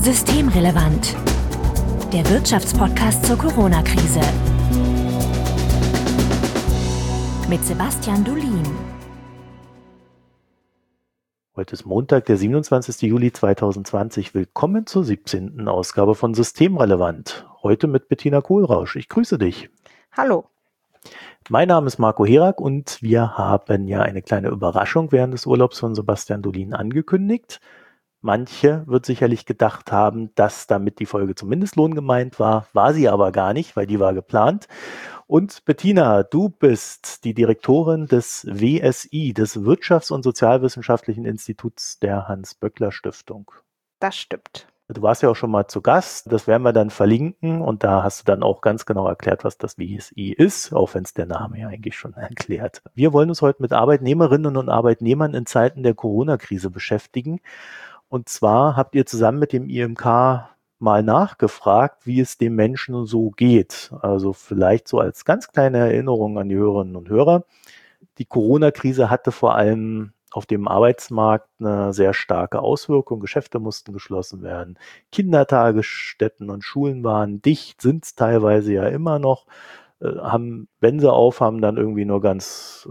Systemrelevant. Der Wirtschaftspodcast zur Corona-Krise. Mit Sebastian Dulin. Heute ist Montag, der 27. Juli 2020. Willkommen zur 17. Ausgabe von Systemrelevant. Heute mit Bettina Kohlrausch. Ich grüße dich. Hallo. Mein Name ist Marco Herak und wir haben ja eine kleine Überraschung während des Urlaubs von Sebastian Dulin angekündigt. Manche wird sicherlich gedacht haben, dass damit die Folge zumindest lohngemeint war sie aber gar nicht, weil die war geplant. Und Bettina, du bist die Direktorin des WSI, des Wirtschafts- und Sozialwissenschaftlichen Instituts der Hans-Böckler-Stiftung. Das stimmt. Du warst ja auch schon mal zu Gast, das werden wir dann verlinken und da hast du dann auch ganz genau erklärt, was das WSI ist, auch wenn es der Name ja eigentlich schon erklärt. Wir wollen uns heute mit Arbeitnehmerinnen und Arbeitnehmern in Zeiten der Corona-Krise beschäftigen. Und zwar habt ihr zusammen mit dem IMK mal nachgefragt, wie es den Menschen so geht. Also vielleicht so als ganz kleine Erinnerung an die Hörerinnen und Hörer. Die Corona-Krise hatte vor allem auf dem Arbeitsmarkt eine sehr starke Auswirkung. Geschäfte mussten geschlossen werden. Kindertagesstätten und Schulen waren dicht, sind es teilweise ja immer noch. Haben, wenn sie aufhaben, dann irgendwie nur ganz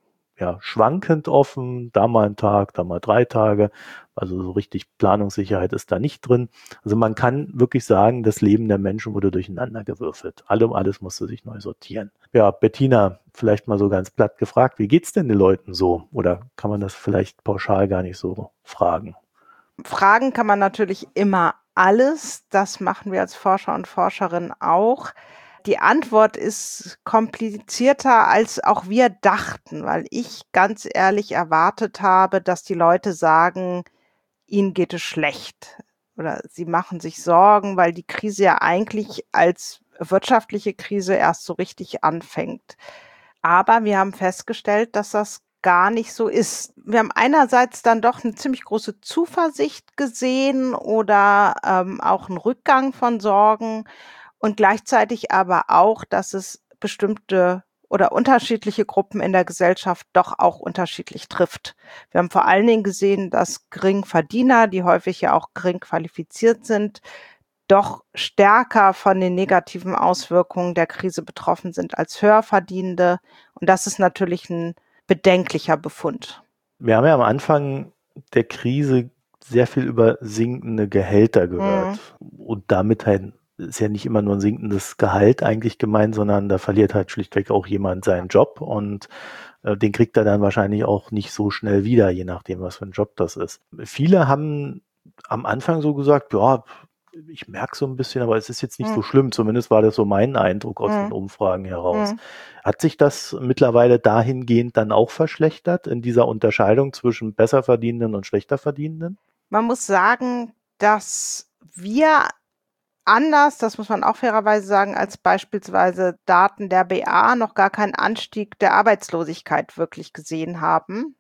schwankend offen, da mal ein Tag, da mal 3 Tage, also so richtig Planungssicherheit ist da nicht drin. Also man kann wirklich sagen, das Leben der Menschen wurde durcheinandergewürfelt. Alles musste sich neu sortieren. Ja, Bettina, vielleicht mal so ganz platt gefragt, wie geht's denn den Leuten so? Oder kann man das vielleicht pauschal gar nicht so fragen? Fragen kann man natürlich immer alles. Das machen wir als Forscher und Forscherinnen auch. Die Antwort ist komplizierter, als auch wir dachten, weil ich ganz ehrlich erwartet habe, dass die Leute sagen, ihnen geht es schlecht oder sie machen sich Sorgen, weil die Krise ja eigentlich als wirtschaftliche Krise erst so richtig anfängt. Aber wir haben festgestellt, dass das gar nicht so ist. Wir haben einerseits dann doch eine ziemlich große Zuversicht gesehen oder auch einen Rückgang von Sorgen und gleichzeitig aber auch, dass es bestimmte oder unterschiedliche Gruppen in der Gesellschaft doch auch unterschiedlich trifft. Wir haben vor allen Dingen gesehen, dass Geringverdiener, die häufig ja auch gering qualifiziert sind, doch stärker von den negativen Auswirkungen der Krise betroffen sind als Höherverdienende. Und das ist natürlich ein bedenklicher Befund. Wir haben ja am Anfang der Krise sehr viel über sinkende Gehälter gehört. Und damit halt ist ja nicht immer nur ein sinkendes Gehalt eigentlich gemeint, sondern da verliert halt schlichtweg auch jemand seinen Job und den kriegt er dann wahrscheinlich auch nicht so schnell wieder, je nachdem, was für ein Job das ist. Viele haben am Anfang so gesagt, ja, ich merke so ein bisschen, aber es ist jetzt nicht so schlimm. Zumindest war das so mein Eindruck aus den Umfragen heraus. Hat sich das mittlerweile dahingehend dann auch verschlechtert in dieser Unterscheidung zwischen besser verdienenden und schlechter verdienenden? Man muss sagen, dass wir anders, das muss man auch fairerweise sagen, als beispielsweise Daten der BA noch gar keinen Anstieg der Arbeitslosigkeit wirklich gesehen haben.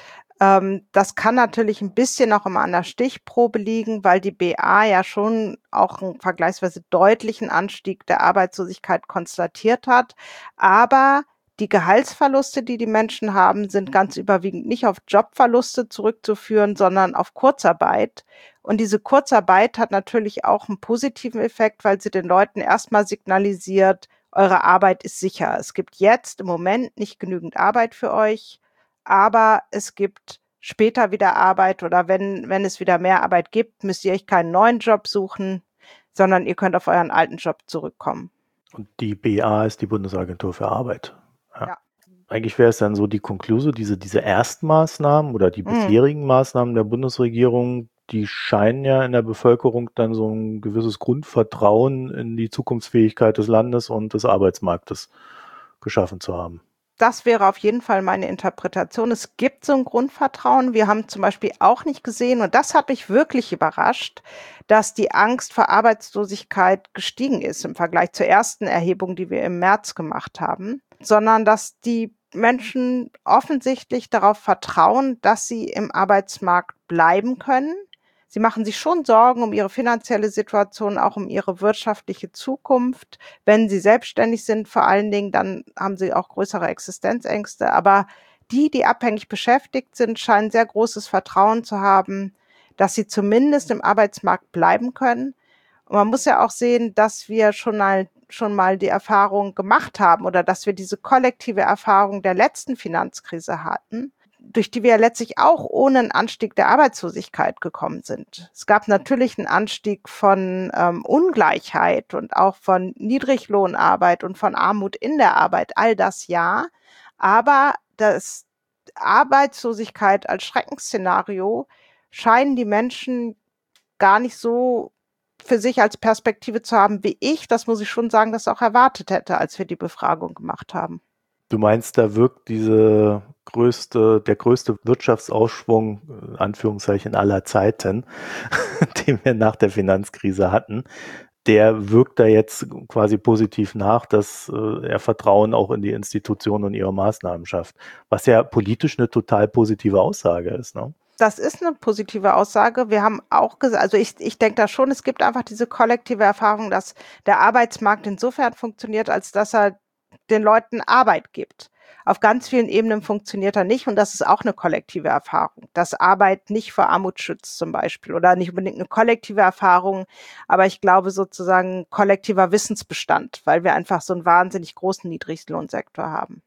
Das kann natürlich ein bisschen auch immer an der Stichprobe liegen, weil die BA ja schon auch einen vergleichsweise deutlichen Anstieg der Arbeitslosigkeit konstatiert hat. Aber die Gehaltsverluste, die die Menschen haben, sind ganz überwiegend nicht auf Jobverluste zurückzuführen, sondern auf Kurzarbeit. Und diese Kurzarbeit hat natürlich auch einen positiven Effekt, weil sie den Leuten erstmal signalisiert: Eure Arbeit ist sicher. Es gibt jetzt im Moment nicht genügend Arbeit für euch, aber es gibt später wieder Arbeit oder wenn es wieder mehr Arbeit gibt, müsst ihr euch keinen neuen Job suchen, sondern ihr könnt auf euren alten Job zurückkommen. Und die BA ist die Bundesagentur für Arbeit. Ja. Eigentlich wäre es dann so die Konklusion, diese Erstmaßnahmen oder die bisherigen Maßnahmen der Bundesregierung, die scheinen ja in der Bevölkerung dann so ein gewisses Grundvertrauen in die Zukunftsfähigkeit des Landes und des Arbeitsmarktes geschaffen zu haben. Das wäre auf jeden Fall meine Interpretation. Es gibt so ein Grundvertrauen. Wir haben zum Beispiel auch nicht gesehen, und das hat mich wirklich überrascht, dass die Angst vor Arbeitslosigkeit gestiegen ist im Vergleich zur ersten Erhebung, die wir im März gemacht haben, sondern dass die Menschen offensichtlich darauf vertrauen, dass sie im Arbeitsmarkt bleiben können. Sie machen sich schon Sorgen um ihre finanzielle Situation, auch um ihre wirtschaftliche Zukunft. Wenn sie selbstständig sind, vor allen Dingen, dann haben sie auch größere Existenzängste. Aber die abhängig beschäftigt sind, scheinen sehr großes Vertrauen zu haben, dass sie zumindest im Arbeitsmarkt bleiben können. Und man muss ja auch sehen, dass wir schon mal die Erfahrung gemacht haben oder dass wir diese kollektive Erfahrung der letzten Finanzkrise hatten, durch die wir letztlich auch ohne einen Anstieg der Arbeitslosigkeit gekommen sind. Es gab natürlich einen Anstieg von Ungleichheit und auch von Niedriglohnarbeit und von Armut in der Arbeit, all das ja. Aber das Arbeitslosigkeit als Schreckensszenario scheinen die Menschen gar nicht so für sich als Perspektive zu haben, wie ich, das muss ich schon sagen, das auch erwartet hätte, als wir die Befragung gemacht haben. Du meinst, da wirkt der größte Wirtschaftsausschwung, Anführungszeichen, aller Zeiten, den wir nach der Finanzkrise hatten, der wirkt da jetzt quasi positiv nach, dass er Vertrauen auch in die Institutionen und ihre Maßnahmen schafft. Was ja politisch eine total positive Aussage ist, ne? Das ist eine positive Aussage. Wir haben auch gesagt, also ich denke da schon, es gibt einfach diese kollektive Erfahrung, dass der Arbeitsmarkt insofern funktioniert, als dass er den Leuten Arbeit gibt. Auf ganz vielen Ebenen funktioniert er nicht und das ist auch eine kollektive Erfahrung, dass Arbeit nicht vor Armut schützt zum Beispiel oder nicht unbedingt eine kollektive Erfahrung, aber ich glaube sozusagen kollektiver Wissensbestand, weil wir einfach so einen wahnsinnig großen Niedriglohnsektor haben.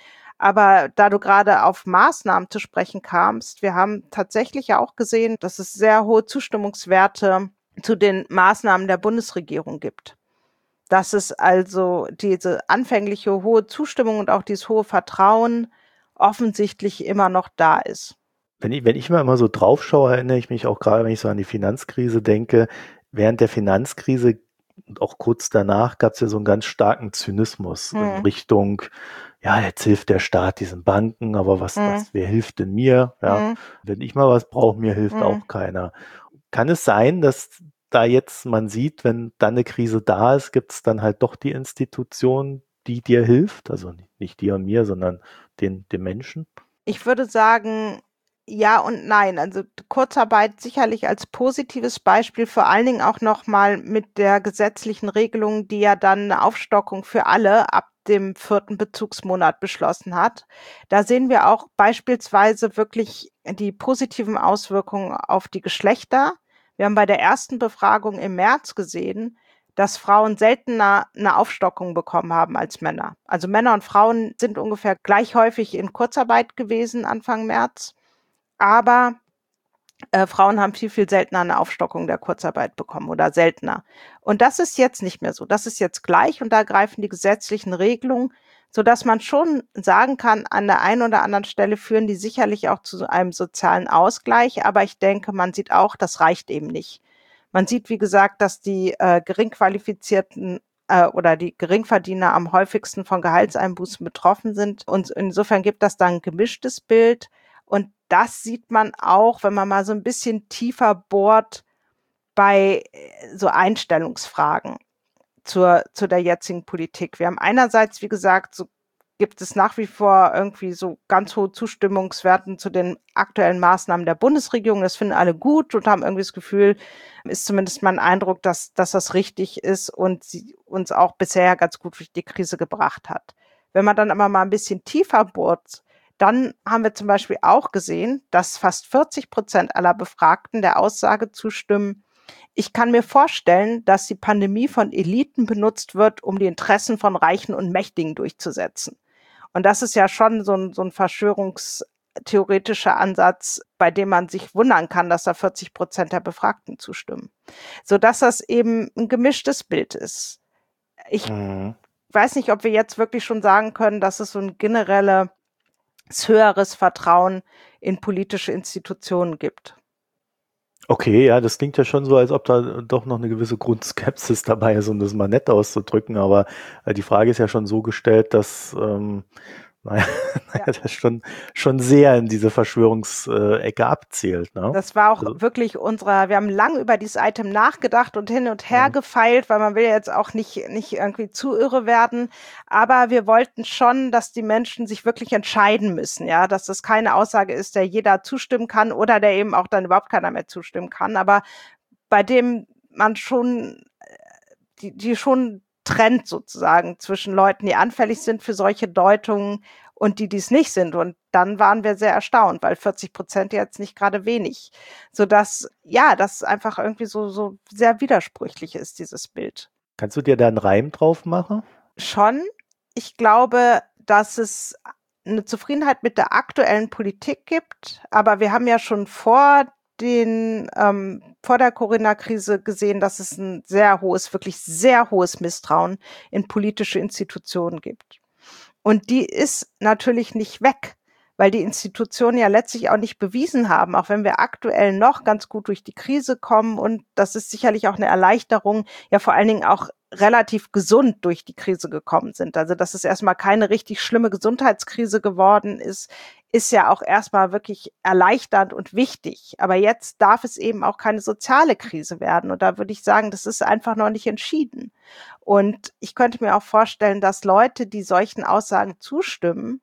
Aber da du gerade auf Maßnahmen zu sprechen kamst, wir haben tatsächlich ja auch gesehen, dass es sehr hohe Zustimmungswerte zu den Maßnahmen der Bundesregierung gibt. Dass es also diese anfängliche hohe Zustimmung und auch dieses hohe Vertrauen offensichtlich immer noch da ist. Wenn ich mal immer so drauf schaue, erinnere ich mich auch gerade, wenn ich so an die Finanzkrise denke, während der Finanzkrise und auch kurz danach gab es ja so einen ganz starken Zynismus in Richtung, ja, jetzt hilft der Staat diesen Banken, aber wer hilft denn mir? Ja, wenn ich mal was brauche, mir hilft auch keiner. Kann es sein, dass da jetzt man sieht, wenn dann eine Krise da ist, gibt es dann halt doch die Institution, die dir hilft? Also nicht dir und mir, sondern den Menschen? Ich würde sagen, ja und nein. Also Kurzarbeit sicherlich als positives Beispiel, vor allen Dingen auch nochmal mit der gesetzlichen Regelung, die ja dann eine Aufstockung für alle ab dem 4. Bezugsmonat beschlossen hat. Da sehen wir auch beispielsweise wirklich die positiven Auswirkungen auf die Geschlechter. Wir haben bei der ersten Befragung im März gesehen, dass Frauen seltener eine Aufstockung bekommen haben als Männer. Also Männer und Frauen sind ungefähr gleich häufig in Kurzarbeit gewesen Anfang März, aber Frauen haben viel, viel seltener eine Aufstockung der Kurzarbeit bekommen oder seltener. Und das ist jetzt nicht mehr so. Das ist jetzt gleich und da greifen die gesetzlichen Regelungen, sodass man schon sagen kann, an der einen oder anderen Stelle führen die sicherlich auch zu einem sozialen Ausgleich, aber ich denke, man sieht auch, das reicht eben nicht. Man sieht, wie gesagt, dass die geringqualifizierten oder die Geringverdiener am häufigsten von Gehaltseinbußen betroffen sind. Und insofern gibt das dann ein gemischtes Bild. Und das sieht man auch, wenn man mal so ein bisschen tiefer bohrt bei so Einstellungsfragen zu der jetzigen Politik. Wir haben einerseits, wie gesagt, so gibt es nach wie vor irgendwie so ganz hohe Zustimmungswerten zu den aktuellen Maßnahmen der Bundesregierung. Das finden alle gut und haben irgendwie das Gefühl, ist zumindest mein Eindruck, dass das richtig ist und sie uns auch bisher ganz gut durch die Krise gebracht hat. Wenn man dann aber mal ein bisschen tiefer bohrt, dann haben wir zum Beispiel auch gesehen, dass fast 40% aller Befragten der Aussage zustimmen, ich kann mir vorstellen, dass die Pandemie von Eliten benutzt wird, um die Interessen von Reichen und Mächtigen durchzusetzen. Und das ist ja schon so ein verschwörungstheoretischer Ansatz, bei dem man sich wundern kann, dass da 40% der Befragten zustimmen. Sodass das eben ein gemischtes Bild ist. Ich weiß nicht, ob wir jetzt wirklich schon sagen können, dass es so ein generelles höheres Vertrauen in politische Institutionen gibt. Okay, ja, das klingt ja schon so, als ob da doch noch eine gewisse Grundskepsis dabei ist, um das mal nett auszudrücken, aber die Frage ist ja schon so gestellt, dass das schon sehr in diese Verschwörungsecke abzielt. Ne? Das war auch wirklich wir haben lange über dieses Item nachgedacht und hin und her gefeilt, weil man will ja jetzt auch nicht irgendwie zu irre werden, aber wir wollten schon, dass die Menschen sich wirklich entscheiden müssen, ja, dass das keine Aussage ist, der jeder zustimmen kann oder der eben auch dann überhaupt keiner mehr zustimmen kann, aber bei dem man schon die schon trennt sozusagen zwischen Leuten, die anfällig sind für solche Deutungen und die es nicht sind. Und dann waren wir sehr erstaunt, weil 40% jetzt nicht gerade wenig. Sodass, ja, das einfach irgendwie so sehr widersprüchlich ist, dieses Bild. Kannst du dir da einen Reim drauf machen? Schon. Ich glaube, dass es eine Zufriedenheit mit der aktuellen Politik gibt, aber wir haben ja schon vor der Corona-Krise gesehen, dass es ein sehr hohes, wirklich sehr hohes Misstrauen in politische Institutionen gibt. Und die ist natürlich nicht weg, weil die Institutionen ja letztlich auch nicht bewiesen haben, auch wenn wir aktuell noch ganz gut durch die Krise kommen. Und das ist sicherlich auch eine Erleichterung, ja vor allen Dingen auch relativ gesund durch die Krise gekommen sind. Also dass es erstmal keine richtig schlimme Gesundheitskrise geworden ist ja auch erstmal wirklich erleichternd und wichtig. Aber jetzt darf es eben auch keine soziale Krise werden. Und da würde ich sagen, das ist einfach noch nicht entschieden. Und ich könnte mir auch vorstellen, dass Leute, die solchen Aussagen zustimmen,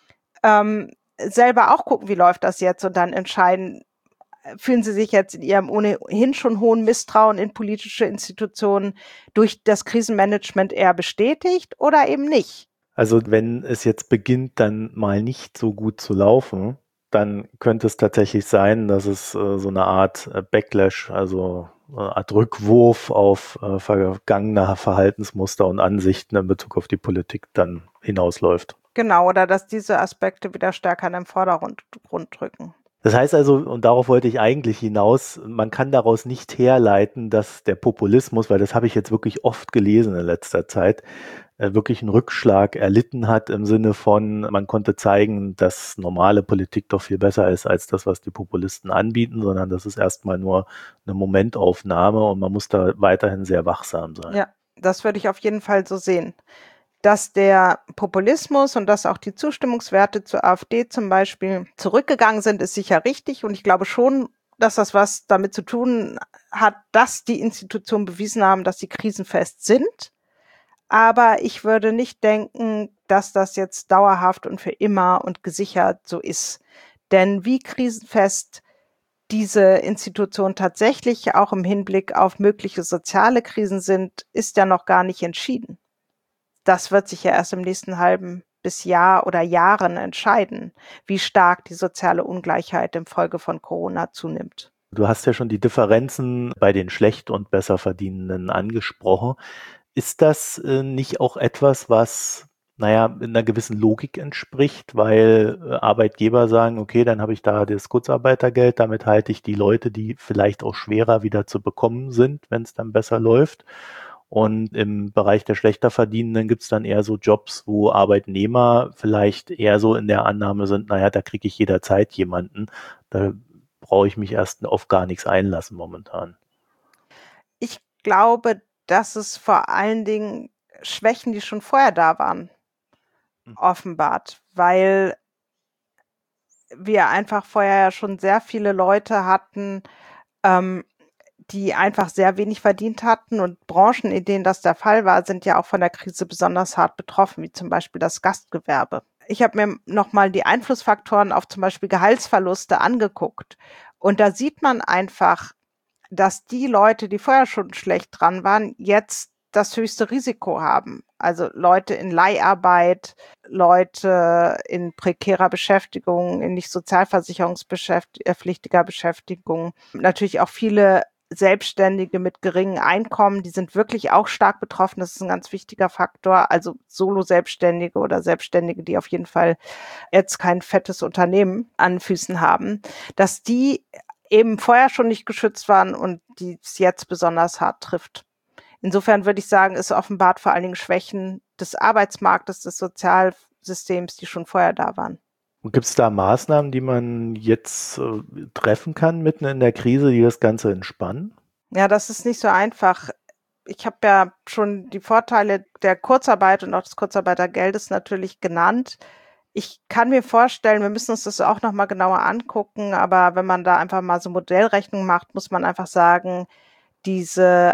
selber auch gucken, wie läuft das jetzt und dann entscheiden, fühlen sie sich jetzt in ihrem ohnehin schon hohen Misstrauen in politische Institutionen durch das Krisenmanagement eher bestätigt oder eben nicht. Also wenn es jetzt beginnt, dann mal nicht so gut zu laufen, dann könnte es tatsächlich sein, dass es so eine Art Backlash, also eine Art Rückwurf auf vergangene Verhaltensmuster und Ansichten in Bezug auf die Politik dann hinausläuft. Genau, oder dass diese Aspekte wieder stärker in den Vordergrund rücken. Das heißt also, und darauf wollte ich eigentlich hinaus, man kann daraus nicht herleiten, dass der Populismus, weil das habe ich jetzt wirklich oft gelesen in letzter Zeit, wirklich einen Rückschlag erlitten hat im Sinne von, man konnte zeigen, dass normale Politik doch viel besser ist als das, was die Populisten anbieten, sondern das ist erstmal nur eine Momentaufnahme und man muss da weiterhin sehr wachsam sein. Ja, das würde ich auf jeden Fall so sehen. Dass der Populismus und dass auch die Zustimmungswerte zur AfD zum Beispiel zurückgegangen sind, ist sicher richtig. Und ich glaube schon, dass das was damit zu tun hat, dass die Institutionen bewiesen haben, dass sie krisenfest sind. Aber ich würde nicht denken, dass das jetzt dauerhaft und für immer und gesichert so ist. Denn wie krisenfest diese Institutionen tatsächlich auch im Hinblick auf mögliche soziale Krisen sind, ist ja noch gar nicht entschieden. Das wird sich ja erst im nächsten halben bis Jahr oder Jahren entscheiden, wie stark die soziale Ungleichheit infolge von Corona zunimmt. Du hast ja schon die Differenzen bei den schlecht und besser Verdienenden angesprochen. Ist das nicht auch etwas, was, naja, in einer gewissen Logik entspricht, weil Arbeitgeber sagen, okay, dann habe ich da das Kurzarbeitergeld, damit halte ich die Leute, die vielleicht auch schwerer wieder zu bekommen sind, wenn es dann besser läuft. Und im Bereich der schlechter Verdienenden gibt es dann eher so Jobs, wo Arbeitnehmer vielleicht eher so in der Annahme sind, naja, da kriege ich jederzeit jemanden, da brauche ich mich erst auf gar nichts einlassen momentan. Ich glaube, dass es vor allen Dingen Schwächen, die schon vorher da waren, offenbart, weil wir einfach vorher ja schon sehr viele Leute hatten, die einfach sehr wenig verdient hatten, und Branchen, in denen das der Fall war, sind ja auch von der Krise besonders hart betroffen, wie zum Beispiel das Gastgewerbe. Ich habe mir nochmal die Einflussfaktoren auf zum Beispiel Gehaltsverluste angeguckt, und da sieht man einfach, dass die Leute, die vorher schon schlecht dran waren, jetzt das höchste Risiko haben. Also Leute in Leiharbeit, Leute in prekärer Beschäftigung, in nicht sozialversicherungspflichtiger Beschäftigung. Natürlich auch viele Selbstständige mit geringem Einkommen, die sind wirklich auch stark betroffen. Das ist ein ganz wichtiger Faktor. Also Solo-Selbstständige oder Selbstständige, die auf jeden Fall jetzt kein fettes Unternehmen an Füßen haben, dass die eben vorher schon nicht geschützt waren und die es jetzt besonders hart trifft. Insofern würde ich sagen, es offenbart vor allen Dingen Schwächen des Arbeitsmarktes, des Sozialsystems, die schon vorher da waren. Und gibt es da Maßnahmen, die man jetzt treffen kann mitten in der Krise, die das Ganze entspannen? Ja, das ist nicht so einfach. Ich habe ja schon die Vorteile der Kurzarbeit und auch des Kurzarbeitergeldes natürlich genannt. Ich kann mir vorstellen, wir müssen uns das auch noch mal genauer angucken, aber wenn man da einfach mal so Modellrechnung macht, muss man einfach sagen, diese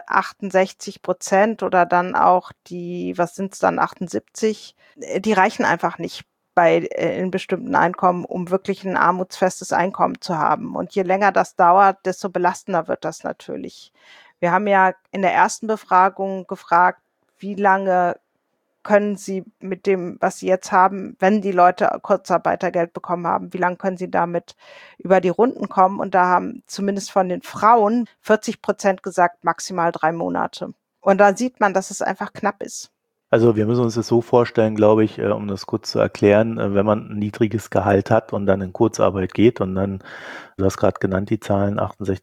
68% oder dann auch die, was sind es dann, 78, die reichen einfach nicht in bestimmten Einkommen, um wirklich ein armutsfestes Einkommen zu haben. Und je länger das dauert, desto belastender wird das natürlich. Wir haben ja in der ersten Befragung gefragt, wie lange können sie mit dem, was sie jetzt haben, wenn die Leute Kurzarbeitergeld bekommen haben, wie lange können sie damit über die Runden kommen? Und da haben zumindest von den Frauen 40% gesagt, maximal 3 Monate. Und da sieht man, dass es einfach knapp ist. Also wir müssen uns das so vorstellen, glaube ich, um das kurz zu erklären, wenn man ein niedriges Gehalt hat und dann in Kurzarbeit geht und dann, du hast gerade genannt, die Zahlen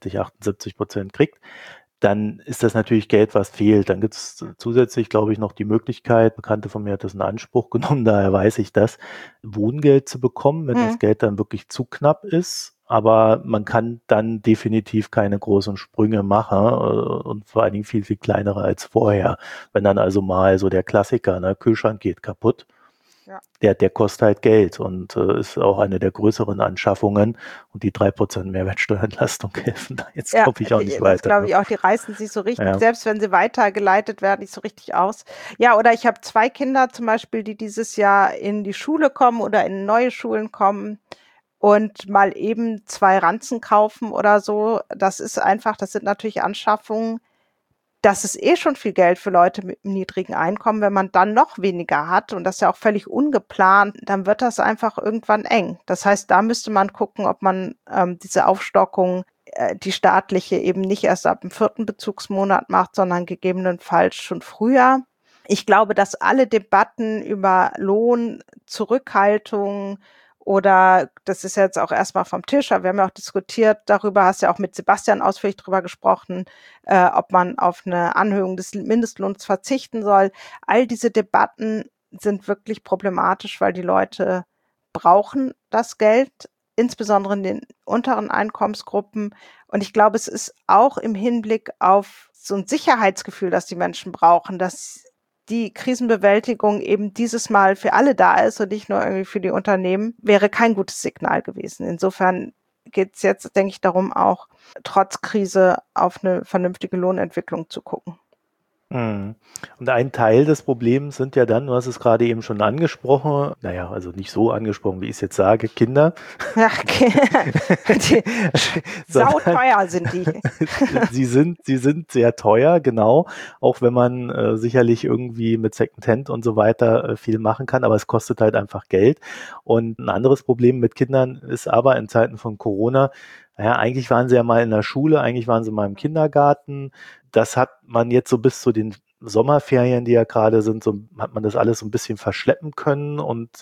68-78% kriegt, dann ist das natürlich Geld, was fehlt. Dann gibt es zusätzlich, glaube ich, noch die Möglichkeit, Bekannte von mir hat das in Anspruch genommen, daher weiß ich das, Wohngeld zu bekommen, wenn das Geld dann wirklich zu knapp ist. Aber man kann dann definitiv keine großen Sprünge machen und vor allen Dingen viel, viel kleinere als vorher. Wenn dann also mal so der Klassiker, ne, Kühlschrank geht kaputt, Ja. der kostet halt Geld und ist auch eine der größeren Anschaffungen und die 3% Mehrwertsteuerentlastung helfen da jetzt, glaube ich, auch nicht weiter. Das glaube ich auch, die reißen sich so richtig, Ja. selbst wenn sie weitergeleitet werden, nicht so richtig aus. Ja, oder ich habe 2 Kinder zum Beispiel, die dieses Jahr in die Schule kommen oder in neue Schulen kommen und mal eben 2 Ranzen kaufen oder so. Das sind natürlich Anschaffungen. Das ist schon viel Geld für Leute mit einem niedrigen Einkommen. Wenn man dann noch weniger hat und das ist ja auch völlig ungeplant, dann wird das einfach irgendwann eng. Das heißt, da müsste man gucken, ob man diese Aufstockung, die staatliche, eben nicht erst ab dem 4. Bezugsmonat macht, sondern gegebenenfalls schon früher. Ich glaube, dass alle Debatten über Lohn, Zurückhaltung oder das ist jetzt auch erstmal vom Tisch, aber wir haben ja auch diskutiert darüber, hast ja auch mit Sebastian ausführlich drüber gesprochen, ob man auf eine Anhöhung des Mindestlohns verzichten soll. All diese Debatten sind wirklich problematisch, weil die Leute brauchen das Geld, insbesondere in den unteren Einkommensgruppen. Und ich glaube, es ist auch im Hinblick auf so ein Sicherheitsgefühl, das die Menschen brauchen, dass die Krisenbewältigung eben dieses Mal für alle da ist und nicht nur irgendwie für die Unternehmen, wäre kein gutes Signal gewesen. Insofern geht es jetzt, denke ich, darum, auch trotz Krise auf eine vernünftige Lohnentwicklung zu gucken. Und ein Teil des Problems sind ja dann, du hast es gerade eben schon angesprochen, naja, also nicht so angesprochen, wie ich es jetzt sage, Kinder. Ja, sauteuer sind die. Sie sind sehr teuer, genau, auch wenn man sicherlich irgendwie mit Secondhand und so weiter viel machen kann, aber es kostet halt einfach Geld. Und ein anderes Problem mit Kindern ist aber in Zeiten von Corona, naja, eigentlich waren sie ja mal in der Schule, eigentlich waren sie mal im Kindergarten. Das hat man jetzt so bis zu den Sommerferien, die ja gerade sind, so hat man das alles so ein bisschen verschleppen können und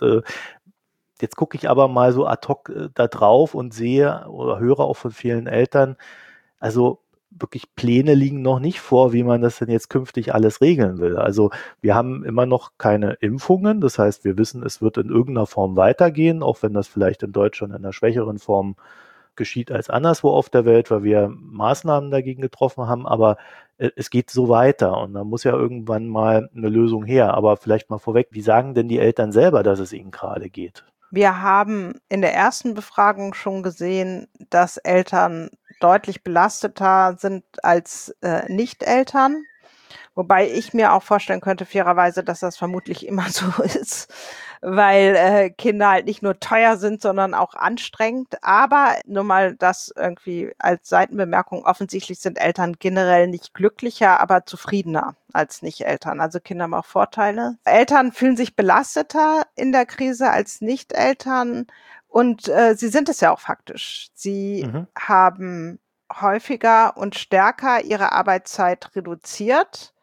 jetzt gucke ich aber mal so ad hoc da drauf und sehe oder höre auch von vielen Eltern, also wirklich Pläne liegen noch nicht vor, wie man das denn jetzt künftig alles regeln will. Also wir haben immer noch keine Impfungen, das heißt, wir wissen, es wird in irgendeiner Form weitergehen, auch wenn das vielleicht in Deutschland in einer schwächeren Form geschieht als anderswo auf der Welt, weil wir Maßnahmen dagegen getroffen haben, aber es geht so weiter und da muss ja irgendwann mal eine Lösung her. Aber vielleicht mal vorweg, wie sagen denn die Eltern selber, dass es ihnen gerade geht? Wir haben in der ersten Befragung schon gesehen, dass Eltern deutlich belasteter sind als Nicht-Eltern. Wobei ich mir auch vorstellen könnte, fairerweise, dass das vermutlich immer so ist, weil Kinder halt nicht nur teuer sind, sondern auch anstrengend. Aber nur mal das irgendwie als Seitenbemerkung, offensichtlich sind Eltern generell nicht glücklicher, aber zufriedener als Nicht-Eltern. Also Kinder haben auch Vorteile. Eltern fühlen sich belasteter in der Krise als Nicht-Eltern und sie sind es ja auch faktisch. Sie haben häufiger und stärker ihre Arbeitszeit reduziert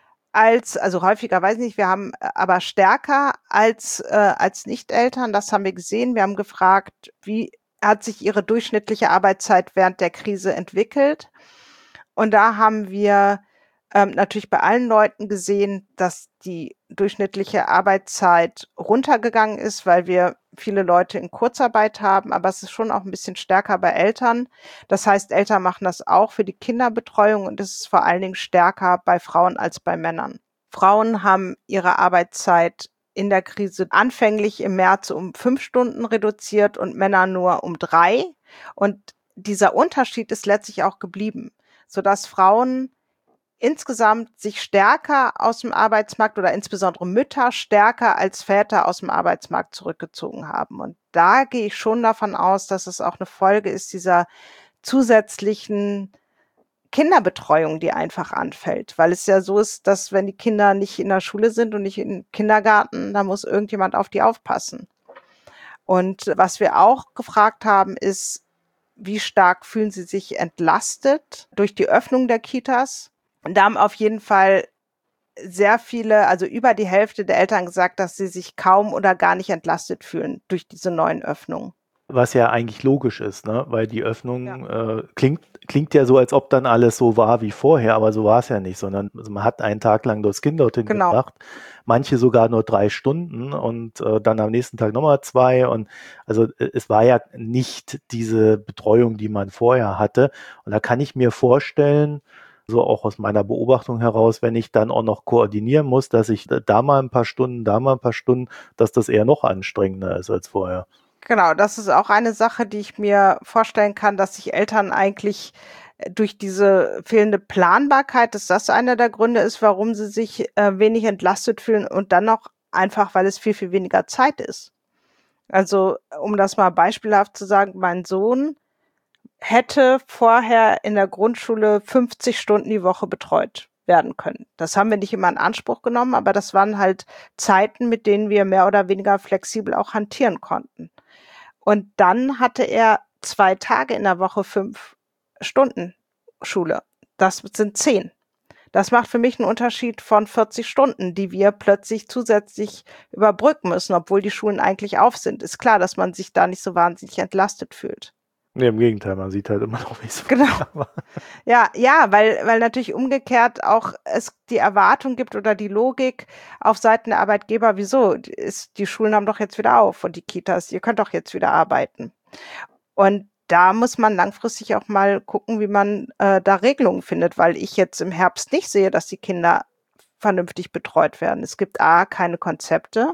also häufiger, weiß ich nicht, wir haben aber stärker als Nicht-Eltern, das haben wir gesehen. Wir haben gefragt, wie hat sich ihre durchschnittliche Arbeitszeit während der Krise entwickelt? Und da haben wir natürlich bei allen Leuten gesehen, dass die durchschnittliche Arbeitszeit runtergegangen ist, weil wir viele Leute in Kurzarbeit haben, aber es ist schon auch ein bisschen stärker bei Eltern. Das heißt, Eltern machen das auch für die Kinderbetreuung und es ist vor allen Dingen stärker bei Frauen als bei Männern. Frauen haben ihre Arbeitszeit in der Krise anfänglich im März um 5 Stunden reduziert und Männer nur um 3. Und dieser Unterschied ist letztlich auch geblieben, sodass Frauen insgesamt sich stärker aus dem Arbeitsmarkt oder insbesondere Mütter stärker als Väter aus dem Arbeitsmarkt zurückgezogen haben. Und da gehe ich schon davon aus, dass es auch eine Folge ist dieser zusätzlichen Kinderbetreuung, die einfach anfällt, weil es ja so ist, dass wenn die Kinder nicht in der Schule sind und nicht im Kindergarten, dann muss irgendjemand auf die aufpassen. Und was wir auch gefragt haben, ist, wie stark fühlen sie sich entlastet durch die Öffnung der Kitas? Und da haben auf jeden Fall sehr viele, also über die Hälfte der Eltern gesagt, dass sie sich kaum oder gar nicht entlastet fühlen durch diese neuen Öffnungen. Was ja eigentlich logisch ist, ne? Weil die Öffnung klingt ja so, als ob dann alles so war wie vorher, aber so war es ja nicht, sondern also man hat einen Tag lang das Kind dorthin gebracht, manche sogar nur 3 Stunden und dann am nächsten Tag nochmal 2 und also es war ja nicht diese Betreuung, die man vorher hatte und da kann ich mir vorstellen, so auch aus meiner Beobachtung heraus, wenn ich dann auch noch koordinieren muss, dass ich da mal ein paar Stunden, da mal ein paar Stunden, dass das eher noch anstrengender ist als vorher. Genau, das ist auch eine Sache, die ich mir vorstellen kann, dass sich Eltern eigentlich durch diese fehlende Planbarkeit, dass das einer der Gründe ist, warum sie sich wenig entlastet fühlen und dann noch einfach, weil es viel, viel weniger Zeit ist. Also, um das mal beispielhaft zu sagen, mein Sohn hätte vorher in der Grundschule 50 Stunden die Woche betreut werden können. Das haben wir nicht immer in Anspruch genommen, aber das waren halt Zeiten, mit denen wir mehr oder weniger flexibel auch hantieren konnten. Und dann hatte er 2 Tage in der Woche 5 Stunden Schule. Das sind 10. Das macht für mich einen Unterschied von 40 Stunden, die wir plötzlich zusätzlich überbrücken müssen, obwohl die Schulen eigentlich auf sind. Ist klar, dass man sich da nicht so wahnsinnig entlastet fühlt. Nee, im Gegenteil, man sieht halt immer noch, wie es Genau. war. Ja, weil natürlich umgekehrt auch es die Erwartung gibt oder die Logik auf Seiten der Arbeitgeber, wieso? Die Schulen haben doch jetzt wieder auf und die Kitas, ihr könnt doch jetzt wieder arbeiten. Und da muss man langfristig auch mal gucken, wie man da Regelungen findet, weil ich jetzt im Herbst nicht sehe, dass die Kinder vernünftig betreut werden. Es gibt A, keine Konzepte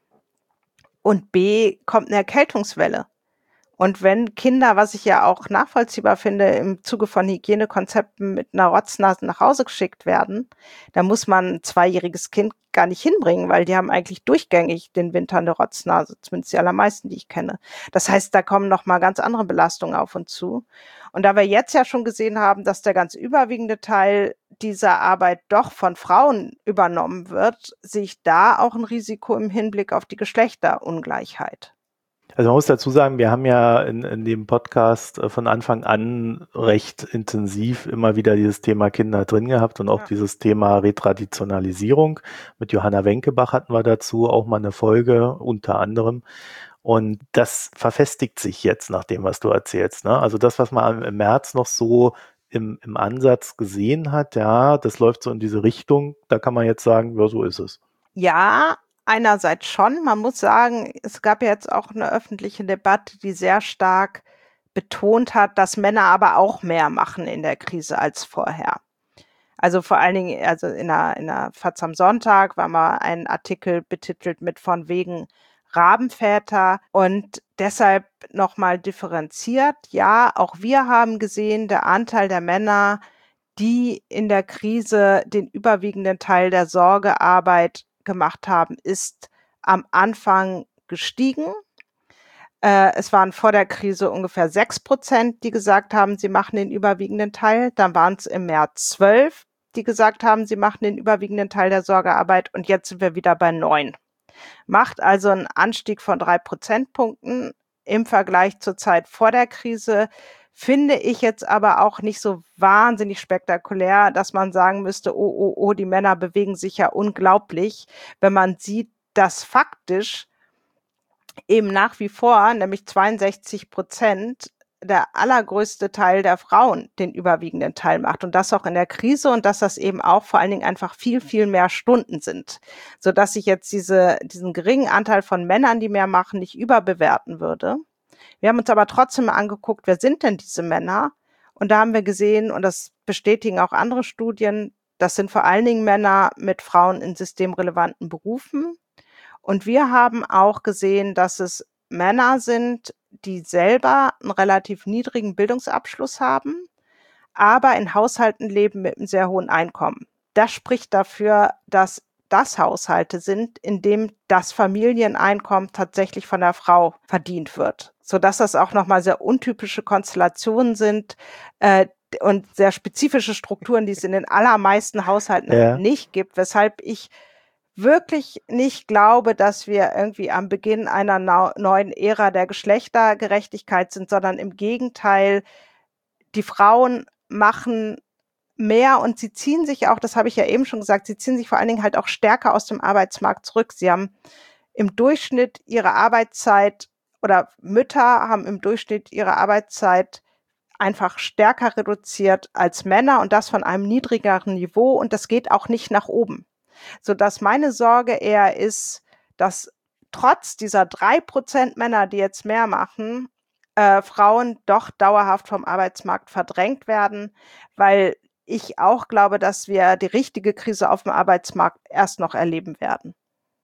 und B, kommt eine Erkältungswelle. Und wenn Kinder, was ich ja auch nachvollziehbar finde, im Zuge von Hygienekonzepten mit einer Rotznase nach Hause geschickt werden, dann muss man ein 2-jähriges Kind gar nicht hinbringen, weil die haben eigentlich durchgängig den Winter eine Rotznase, zumindest die allermeisten, die ich kenne. Das heißt, da kommen noch mal ganz andere Belastungen auf uns zu. Und da wir jetzt ja schon gesehen haben, dass der ganz überwiegende Teil dieser Arbeit doch von Frauen übernommen wird, sehe ich da auch ein Risiko im Hinblick auf die Geschlechterungleichheit. Also man muss dazu sagen, wir haben ja in dem Podcast von Anfang an recht intensiv immer wieder dieses Thema Kinder drin gehabt und auch dieses Thema Retraditionalisierung. Mit Johanna Wenkebach hatten wir dazu auch mal eine Folge, unter anderem. Und das verfestigt sich jetzt nach dem, was du erzählst, ne? Also das, was man im März noch so im Ansatz gesehen hat, ja, das läuft so in diese Richtung. Da kann man jetzt sagen, ja, so ist es. Ja, einerseits schon. Man muss sagen, es gab ja jetzt auch eine öffentliche Debatte, die sehr stark betont hat, dass Männer aber auch mehr machen in der Krise als vorher. Also vor allen Dingen, also in der FAZ am Sonntag war mal ein Artikel betitelt mit von wegen Rabenväter und deshalb nochmal differenziert. Ja, auch wir haben gesehen, der Anteil der Männer, die in der Krise den überwiegenden Teil der Sorgearbeit gemacht haben, ist am Anfang gestiegen. Es waren vor der Krise ungefähr 6%, die gesagt haben, sie machen den überwiegenden Teil. Dann waren es im März 12, die gesagt haben, sie machen den überwiegenden Teil der Sorgearbeit. Und jetzt sind wir wieder bei 9. Macht also einen Anstieg von 3 Prozentpunkten im Vergleich zur Zeit vor der Krise. Finde ich jetzt aber auch nicht so wahnsinnig spektakulär, dass man sagen müsste, oh, die Männer bewegen sich ja unglaublich, wenn man sieht, dass faktisch eben nach wie vor, nämlich 62%, der allergrößte Teil der Frauen den überwiegenden Teil macht und das auch in der Krise und dass das eben auch vor allen Dingen einfach viel, viel mehr Stunden sind, sodass ich jetzt diesen geringen Anteil von Männern, die mehr machen, nicht überbewerten würde. Wir haben uns aber trotzdem mal angeguckt, wer sind denn diese Männer? Und da haben wir gesehen, und das bestätigen auch andere Studien, das sind vor allen Dingen Männer mit Frauen in systemrelevanten Berufen. Und wir haben auch gesehen, dass es Männer sind, die selber einen relativ niedrigen Bildungsabschluss haben, aber in Haushalten leben mit einem sehr hohen Einkommen. Das spricht dafür, dass das Haushalte sind, in dem das Familieneinkommen tatsächlich von der Frau verdient wird, sodass das auch nochmal sehr untypische Konstellationen sind, und sehr spezifische Strukturen, die es in den allermeisten Haushalten nicht gibt, weshalb ich wirklich nicht glaube, dass wir irgendwie am Beginn einer neuen Ära der Geschlechtergerechtigkeit sind, sondern im Gegenteil, die Frauen machen mehr und sie ziehen sich auch, das habe ich ja eben schon gesagt, sie ziehen sich vor allen Dingen halt auch stärker aus dem Arbeitsmarkt zurück. Sie haben im Durchschnitt ihre Arbeitszeit oder Mütter haben im Durchschnitt ihre Arbeitszeit einfach stärker reduziert als Männer und das von einem niedrigeren Niveau und das geht auch nicht nach oben. Sodass meine Sorge eher ist, dass trotz dieser 3% Männer, die jetzt mehr machen, Frauen doch dauerhaft vom Arbeitsmarkt verdrängt werden, weil ich auch glaube, dass wir die richtige Krise auf dem Arbeitsmarkt erst noch erleben werden.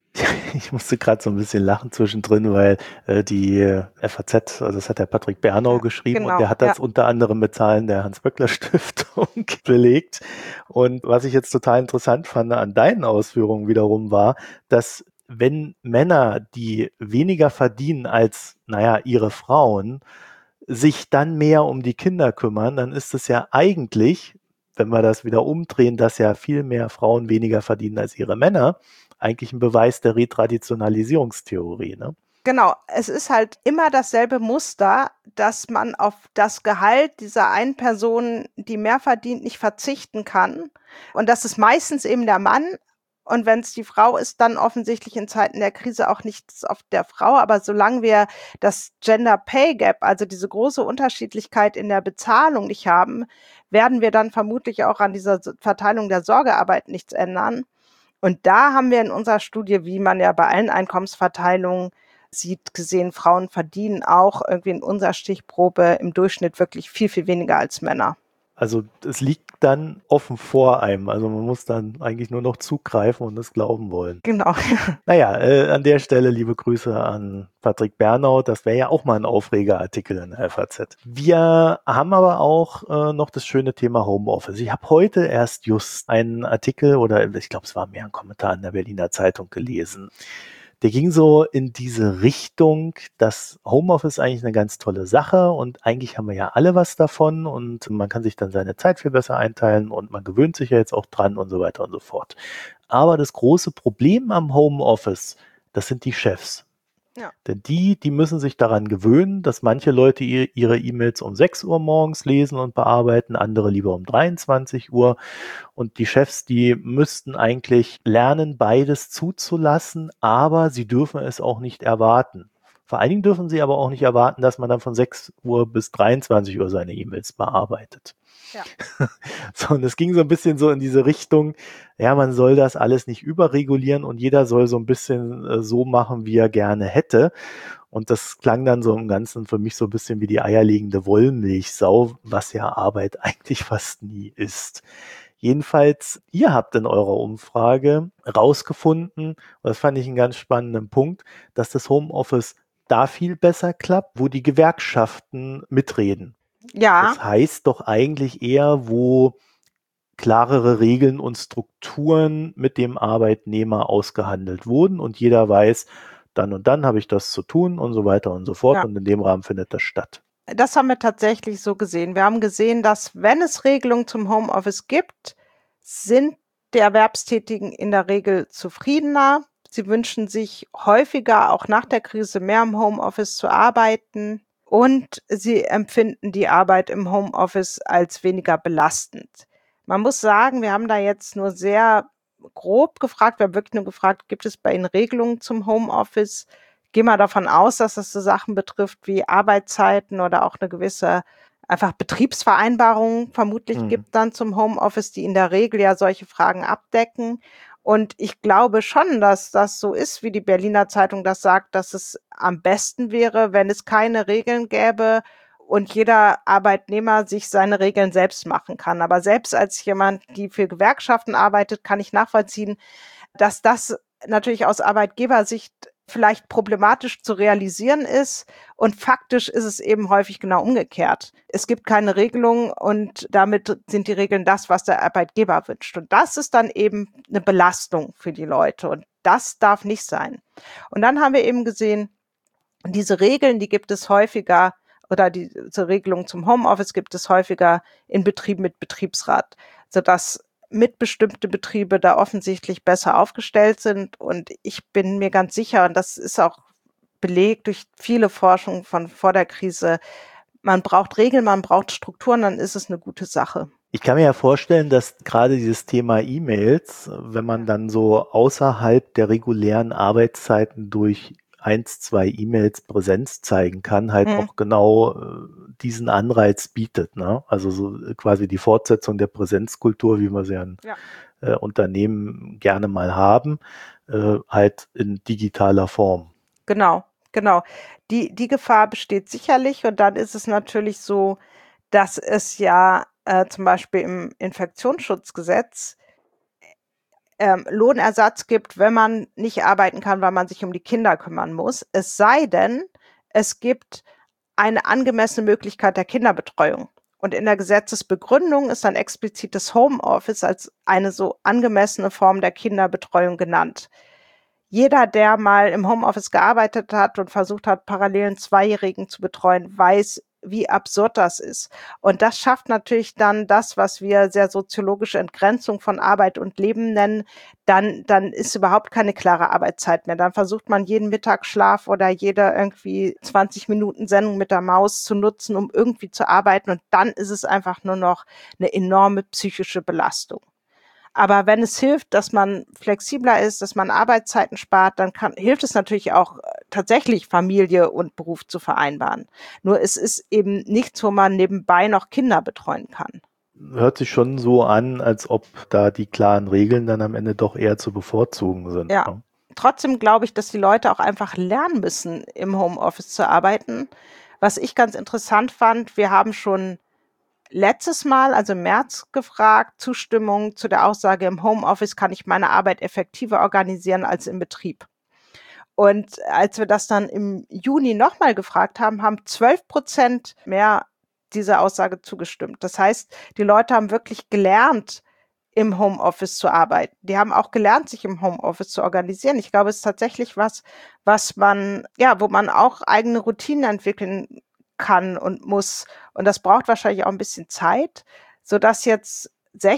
Ich musste gerade so ein bisschen lachen zwischendrin, weil die FAZ, also das hat der Patrick Bernau geschrieben und der hat das unter anderem mit Zahlen der Hans-Böckler-Stiftung belegt. Und was ich jetzt total interessant fand an deinen Ausführungen wiederum war, dass wenn Männer, die weniger verdienen als, ihre Frauen, sich dann mehr um die Kinder kümmern, dann ist es ja eigentlich, wenn wir das wieder umdrehen, dass ja viel mehr Frauen weniger verdienen als ihre Männer, eigentlich ein Beweis der Retraditionalisierungstheorie, ne? Genau, es ist halt immer dasselbe Muster, dass man auf das Gehalt dieser einen Person, die mehr verdient, nicht verzichten kann. Und das ist meistens eben der Mann. Und wenn es die Frau ist, dann offensichtlich in Zeiten der Krise auch nichts auf der Frau. Aber solange wir das Gender Pay Gap, also diese große Unterschiedlichkeit in der Bezahlung nicht haben, werden wir dann vermutlich auch an dieser Verteilung der Sorgearbeit nichts ändern. Und da haben wir in unserer Studie, wie man ja bei allen Einkommensverteilungen sieht, gesehen, Frauen verdienen auch irgendwie in unserer Stichprobe im Durchschnitt wirklich viel, viel weniger als Männer. Also es liegt dann offen vor einem. Also man muss dann eigentlich nur noch zugreifen und es glauben wollen. Genau. An der Stelle liebe Grüße an Patrick Bernau. Das wäre ja auch mal ein Aufregerartikel in der FAZ. Wir haben aber auch noch das schöne Thema Homeoffice. Ich habe heute erst just einen Artikel oder ich glaube, es war mehr ein Kommentar in der Berliner Zeitung gelesen. Der ging so in diese Richtung, dass Homeoffice eigentlich eine ganz tolle Sache und eigentlich haben wir ja alle was davon und man kann sich dann seine Zeit viel besser einteilen und man gewöhnt sich ja jetzt auch dran und so weiter und so fort. Aber das große Problem am Homeoffice, das sind die Chefs. Ja. Denn die müssen sich daran gewöhnen, dass manche Leute ihre E-Mails um 6 Uhr morgens lesen und bearbeiten, andere lieber um 23 Uhr. Und die Chefs, die müssten eigentlich lernen, beides zuzulassen, aber sie dürfen es auch nicht erwarten. Vor allen Dingen dürfen sie aber auch nicht erwarten, dass man dann von 6 Uhr bis 23 Uhr seine E-Mails bearbeitet. Ja. So, und es ging so ein bisschen so in diese Richtung, ja, man soll das alles nicht überregulieren und jeder soll so ein bisschen so machen, wie er gerne hätte. Und das klang dann so im Ganzen für mich so ein bisschen wie die eierlegende Wollmilchsau, was ja Arbeit eigentlich fast nie ist. Jedenfalls, ihr habt in eurer Umfrage rausgefunden, und das fand ich einen ganz spannenden Punkt, dass das Homeoffice da viel besser klappt, wo die Gewerkschaften mitreden. Ja. Das heißt doch eigentlich eher, wo klarere Regeln und Strukturen mit dem Arbeitnehmer ausgehandelt wurden und jeder weiß, dann und dann habe ich das zu tun und so weiter und so fort und in dem Rahmen findet das statt. Das haben wir tatsächlich so gesehen. Wir haben gesehen, dass wenn es Regelungen zum Homeoffice gibt, sind die Erwerbstätigen in der Regel zufriedener. Sie wünschen sich häufiger, auch nach der Krise, mehr im Homeoffice zu arbeiten. Und sie empfinden die Arbeit im Homeoffice als weniger belastend. Man muss sagen, wir haben da jetzt nur sehr grob gefragt, wir haben wirklich nur gefragt, gibt es bei Ihnen Regelungen zum Homeoffice? Geh mal davon aus, dass das so Sachen betrifft wie Arbeitszeiten oder auch eine gewisse einfach Betriebsvereinbarung vermutlich gibt dann zum Homeoffice, die in der Regel ja solche Fragen abdecken. Und ich glaube schon, dass das so ist, wie die Berliner Zeitung das sagt, dass es am besten wäre, wenn es keine Regeln gäbe und jeder Arbeitnehmer sich seine Regeln selbst machen kann. Aber selbst als jemand, die für Gewerkschaften arbeitet, kann ich nachvollziehen, dass das natürlich aus Arbeitgebersicht vielleicht problematisch zu realisieren ist. Und faktisch ist es eben häufig genau umgekehrt. Es gibt keine Regelung und damit sind die Regeln das, was der Arbeitgeber wünscht. Und das ist dann eben eine Belastung für die Leute. Und das darf nicht sein. Und dann haben wir eben gesehen, diese Regeln, die gibt es häufiger oder diese Regelung zum Homeoffice gibt es häufiger in Betrieben mit Betriebsrat, sodass mitbestimmte Betriebe da offensichtlich besser aufgestellt sind. Und ich bin mir ganz sicher, und das ist auch belegt durch viele Forschung von vor der Krise, man braucht Regeln, man braucht Strukturen, dann ist es eine gute Sache. Ich kann mir ja vorstellen, dass gerade dieses Thema E-Mails, wenn man dann so außerhalb der regulären Arbeitszeiten durch 1, 2 E-Mails Präsenz zeigen kann, halt auch genau diesen Anreiz bietet, ne? Also so quasi die Fortsetzung der Präsenzkultur, wie wir sie an Unternehmen gerne mal haben, halt in digitaler Form. Genau. Die Gefahr besteht sicherlich, und dann ist es natürlich so, dass es ja zum Beispiel im Infektionsschutzgesetz Lohnersatz gibt, wenn man nicht arbeiten kann, weil man sich um die Kinder kümmern muss. Es sei denn, es gibt eine angemessene Möglichkeit der Kinderbetreuung. Und in der Gesetzesbegründung ist dann explizit das Homeoffice als eine so angemessene Form der Kinderbetreuung genannt. Jeder, der mal im Homeoffice gearbeitet hat und versucht hat, parallel einen Zweijährigen zu betreuen, weiß, wie absurd das ist. Und das schafft natürlich dann das, was wir sehr soziologische Entgrenzung von Arbeit und Leben nennen. Dann ist überhaupt keine klare Arbeitszeit mehr. Dann versucht man jeden Mittagsschlaf oder jede irgendwie 20 Minuten Sendung mit der Maus zu nutzen, um irgendwie zu arbeiten. Und dann ist es einfach nur noch eine enorme psychische Belastung. Aber wenn es hilft, dass man flexibler ist, dass man Arbeitszeiten spart, dann hilft es natürlich auch tatsächlich, Familie und Beruf zu vereinbaren. Nur es ist eben nichts, wo man nebenbei noch Kinder betreuen kann. Hört sich schon so an, als ob da die klaren Regeln dann am Ende doch eher zu bevorzugen sind. Ja. Ne? Trotzdem glaube ich, dass die Leute auch einfach lernen müssen, im Homeoffice zu arbeiten. Was ich ganz interessant fand, wir haben schon letztes Mal, also im März, gefragt, Zustimmung zu der Aussage, im Homeoffice kann ich meine Arbeit effektiver organisieren als im Betrieb. Und als wir das dann im Juni nochmal gefragt haben, haben 12% mehr dieser Aussage zugestimmt. Das heißt, die Leute haben wirklich gelernt, im Homeoffice zu arbeiten. Die haben auch gelernt, sich im Homeoffice zu organisieren. Ich glaube, es ist tatsächlich was man, wo man auch eigene Routinen entwickeln kann und muss. Und das braucht wahrscheinlich auch ein bisschen Zeit, sodass jetzt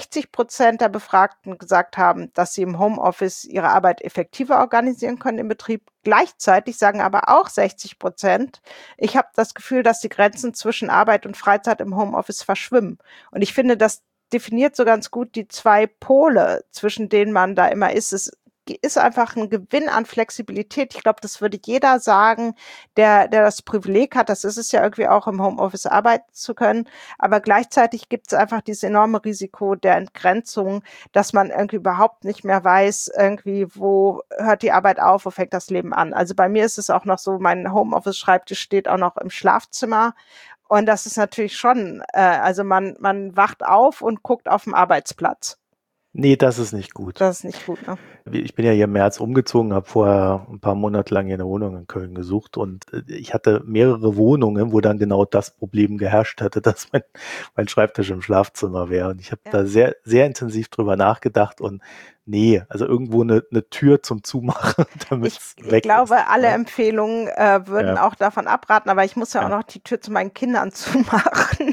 60% der Befragten gesagt haben, dass sie im Homeoffice ihre Arbeit effektiver organisieren können im Betrieb. Gleichzeitig sagen aber auch 60%, ich habe das Gefühl, dass die Grenzen zwischen Arbeit und Freizeit im Homeoffice verschwimmen. Und ich finde, das definiert so ganz gut die zwei Pole, zwischen denen man da immer ist. Es ist einfach ein Gewinn an Flexibilität. Ich glaube, das würde jeder sagen, der das Privileg hat, das ist es ja irgendwie auch, im Homeoffice arbeiten zu können. Aber gleichzeitig gibt es einfach dieses enorme Risiko der Entgrenzung, dass man irgendwie überhaupt nicht mehr weiß, irgendwie, wo hört die Arbeit auf, wo fängt das Leben an. Also bei mir ist es auch noch so, mein Homeoffice-Schreibtisch steht auch noch im Schlafzimmer. Und das ist natürlich schon, also man wacht auf und guckt auf den Arbeitsplatz. Nee, das ist nicht gut. Das ist nicht gut, ne? Ich bin ja hier im März umgezogen, habe vorher ein paar Monate lang hier eine Wohnung in Köln gesucht und ich hatte mehrere Wohnungen, wo dann genau das Problem geherrscht hatte, dass mein Schreibtisch im Schlafzimmer wäre. Und ich habe da sehr, sehr intensiv drüber nachgedacht und nee, also irgendwo eine Tür zum Zumachen, damit es weg ist. Ich glaube, alle Empfehlungen würden auch davon abraten, aber ich muss ja auch noch die Tür zu meinen Kindern zumachen.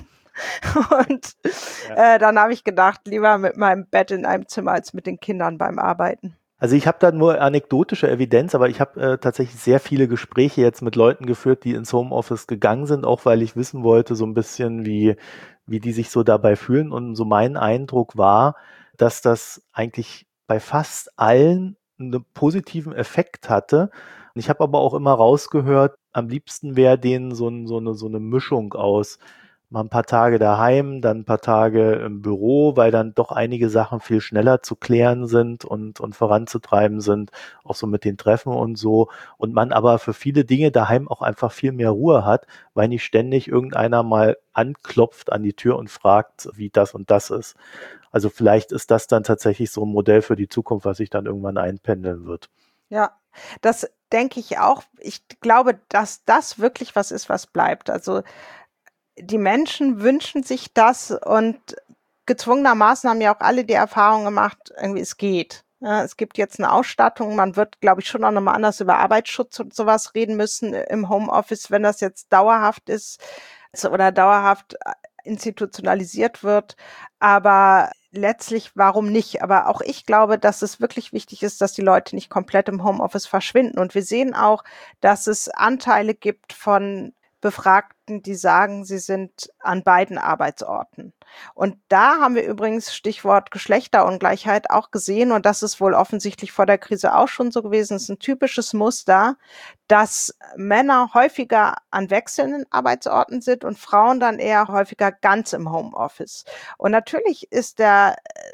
Und dann habe ich gedacht, lieber mit meinem Bett in einem Zimmer als mit den Kindern beim Arbeiten. Also ich habe da nur anekdotische Evidenz, aber ich habe tatsächlich sehr viele Gespräche jetzt mit Leuten geführt, die ins Homeoffice gegangen sind, auch weil ich wissen wollte, so ein bisschen, wie die sich so dabei fühlen. Und so mein Eindruck war, dass das eigentlich bei fast allen einen positiven Effekt hatte. Und ich habe aber auch immer rausgehört, am liebsten wäre denen so eine Mischung aus mal ein paar Tage daheim, dann ein paar Tage im Büro, weil dann doch einige Sachen viel schneller zu klären sind und voranzutreiben sind, auch so mit den Treffen und so. Und man aber für viele Dinge daheim auch einfach viel mehr Ruhe hat, weil nicht ständig irgendeiner mal anklopft an die Tür und fragt, wie das und das ist. Also vielleicht ist das dann tatsächlich so ein Modell für die Zukunft, was sich dann irgendwann einpendeln wird. Ja, das denke ich auch. Ich glaube, dass das wirklich was ist, was bleibt. Also die Menschen wünschen sich das und gezwungenermaßen haben ja auch alle die Erfahrung gemacht, irgendwie es geht. Ja, es gibt jetzt eine Ausstattung. Man wird, glaube ich, schon auch nochmal anders über Arbeitsschutz und sowas reden müssen im Homeoffice, wenn das jetzt dauerhaft ist oder dauerhaft institutionalisiert wird. Aber letztlich, warum nicht? Aber auch ich glaube, dass es wirklich wichtig ist, dass die Leute nicht komplett im Homeoffice verschwinden. Und wir sehen auch, dass es Anteile gibt von Befragten, die sagen, sie sind an beiden Arbeitsorten. Und da haben wir übrigens Stichwort Geschlechterungleichheit auch gesehen, und das ist wohl offensichtlich vor der Krise auch schon so gewesen. Es ist ein typisches Muster, dass Männer häufiger an wechselnden Arbeitsorten sind und Frauen dann eher häufiger ganz im Homeoffice. Und natürlich ist der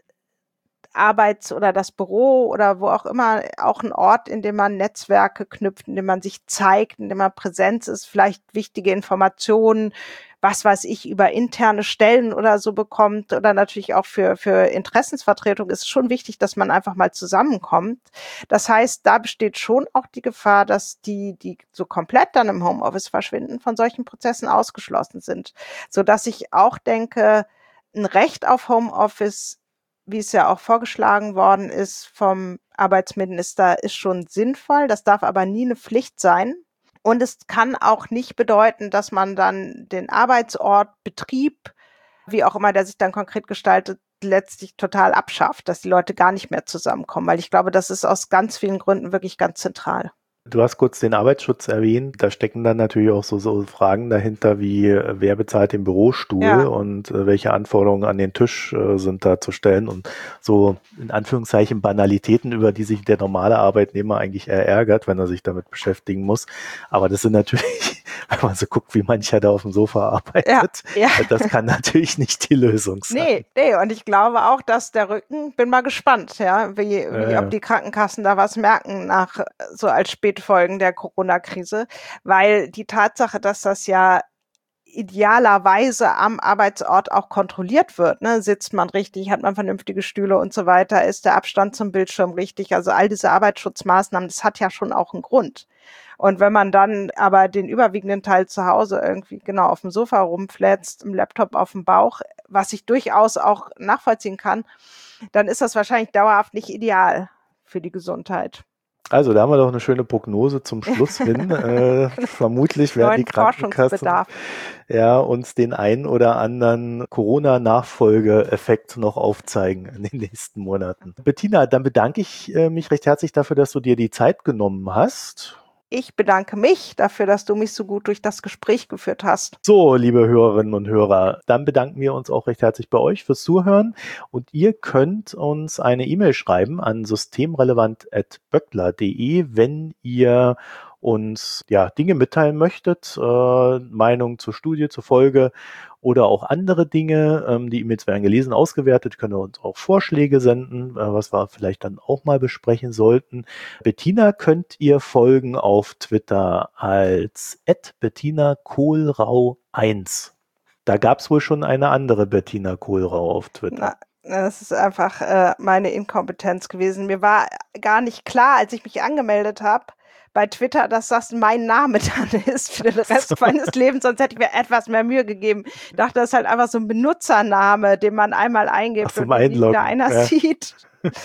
oder das Büro oder wo auch immer auch ein Ort, in dem man Netzwerke knüpft, in dem man sich zeigt, in dem man Präsenz ist, vielleicht wichtige Informationen, was weiß ich, über interne Stellen oder so bekommt, oder natürlich auch für Interessensvertretung ist es schon wichtig, dass man einfach mal zusammenkommt. Das heißt, da besteht schon auch die Gefahr, dass die so komplett dann im Homeoffice verschwinden, von solchen Prozessen ausgeschlossen sind. Sodass ich auch denke, ein Recht auf Homeoffice, wie es ja auch vorgeschlagen worden ist vom Arbeitsminister, ist schon sinnvoll. Das darf aber nie eine Pflicht sein. Und es kann auch nicht bedeuten, dass man dann den Arbeitsort, Betrieb, wie auch immer der sich dann konkret gestaltet, letztlich total abschafft, dass die Leute gar nicht mehr zusammenkommen. Weil ich glaube, das ist aus ganz vielen Gründen wirklich ganz zentral. Du hast kurz den Arbeitsschutz erwähnt. Da stecken dann natürlich auch so Fragen dahinter, wie wer bezahlt den Bürostuhl und welche Anforderungen an den Tisch sind da zu stellen, und so in Anführungszeichen Banalitäten, über die sich der normale Arbeitnehmer eigentlich eher ärgert, wenn er sich damit beschäftigen muss. Aber das sind natürlich, wenn man so guckt, wie mancher da auf dem Sofa arbeitet, das kann natürlich nicht die Lösung sein. Nee, und ich glaube auch, dass der Rücken, bin mal gespannt, ob die Krankenkassen da was merken nach so als Spätfolgen der Corona-Krise, weil die Tatsache, dass das ja idealerweise am Arbeitsort auch kontrolliert wird, ne? Sitzt man richtig, hat man vernünftige Stühle und so weiter, ist der Abstand zum Bildschirm richtig, also all diese Arbeitsschutzmaßnahmen, das hat ja schon auch einen Grund. Und wenn man dann aber den überwiegenden Teil zu Hause irgendwie genau auf dem Sofa rumflätzt, im Laptop auf dem Bauch, was ich durchaus auch nachvollziehen kann, dann ist das wahrscheinlich dauerhaft nicht ideal für die Gesundheit. Also da haben wir doch eine schöne Prognose zum Schluss hin. Vermutlich werden die Krankenkassen uns den einen oder anderen Corona-Nachfolgeeffekt noch aufzeigen in den nächsten Monaten. Bettina, dann bedanke ich mich recht herzlich dafür, dass du dir die Zeit genommen hast. Ich bedanke mich dafür, dass du mich so gut durch das Gespräch geführt hast. So, liebe Hörerinnen und Hörer, dann bedanken wir uns auch recht herzlich bei euch fürs Zuhören, und ihr könnt uns eine E-Mail schreiben an systemrelevant@böckler.de, wenn ihr uns Dinge mitteilen möchtet, Meinung zur Studie, zur Folge oder auch andere Dinge. Die E-Mails werden gelesen, ausgewertet, könnt ihr uns auch Vorschläge senden, was wir vielleicht dann auch mal besprechen sollten. Bettina könnt ihr folgen auf Twitter als @BettinaKohlrau1. Da gab es wohl schon eine andere Bettina Kohlrau auf Twitter. Das ist einfach meine Inkompetenz gewesen. Mir war gar nicht klar, als ich mich angemeldet habe bei Twitter, dass das mein Name dann ist für den Rest meines Lebens, sonst hätte ich mir etwas mehr Mühe gegeben. Ich dachte, das ist halt einfach so ein Benutzername, den man einmal eingibt und nie wieder einer sieht.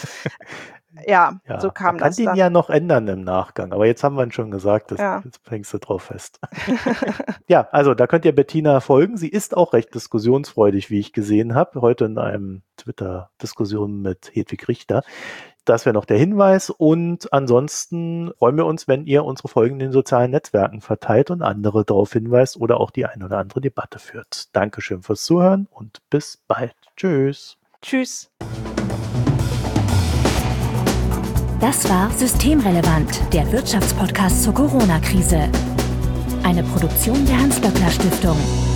So kam das dann. Man kann den ja noch ändern im Nachgang, aber jetzt haben wir ihn schon gesagt, jetzt hängst du drauf fest. Also da könnt ihr Bettina folgen. Sie ist auch recht diskussionsfreudig, wie ich gesehen habe, heute in einem Twitter-Diskussion mit Hedwig Richter. Das wäre noch der Hinweis, und ansonsten freuen wir uns, wenn ihr unsere Folgen in den sozialen Netzwerken verteilt und andere darauf hinweist oder auch die ein oder andere Debatte führt. Dankeschön fürs Zuhören und bis bald. Tschüss. Tschüss. Das war Systemrelevant, der Wirtschaftspodcast zur Corona-Krise. Eine Produktion der Hans-Böckler-Stiftung.